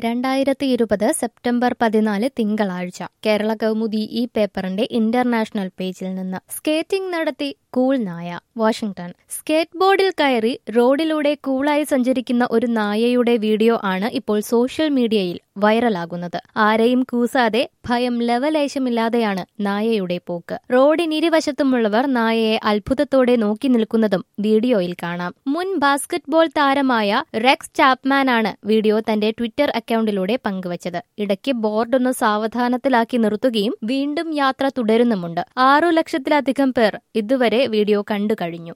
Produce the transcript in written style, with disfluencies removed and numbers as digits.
2020 September 14 തിങ്കളാഴ്ച കേരള കൗമുദി ഈ പേപ്പറിന്റെ ഇന്റർനാഷണൽ പേജിൽ നിന്ന് സ്കേറ്റിംഗ് നടത്തി കൂൾ നായ. വാഷിംഗ്ടൺ. സ്കേറ്റ് ബോർഡിൽ കയറി റോഡിലൂടെ കൂളായി സഞ്ചരിക്കുന്ന ഒരു നായയുടെ വീഡിയോ ആണ് ഇപ്പോൾ സോഷ്യൽ മീഡിയയിൽ വൈറലാകുന്നത്. ആരെയും കൂസാതെ ഭയം ലവലേശമില്ലാതെയാണ് നായയുടെ പോക്ക്. റോഡിനിരുവശത്തുമുള്ളവർ നായയെ അത്ഭുതത്തോടെ നോക്കി നിൽക്കുന്നതും വീഡിയോയിൽ കാണാം. മുൻ ബാസ്കറ്റ്ബോൾ താരമായ റെക്സ് ചാപ്മാനാണ് വീഡിയോ തന്റെ ട്വിറ്റർ അക്കൗണ്ടിലൂടെ പങ്കുവച്ചത്. ഇടയ്ക്ക് ബോർഡൊന്ന് സാവധാനത്തിലാക്കി നിർത്തുകയും വീണ്ടും യാത്ര തുടരുന്നുമുണ്ട്. 6 ലക്ഷത്തിലധികം പേർ ഇതുവരെ വീഡിയോ കണ്ടു കഴിഞ്ഞു.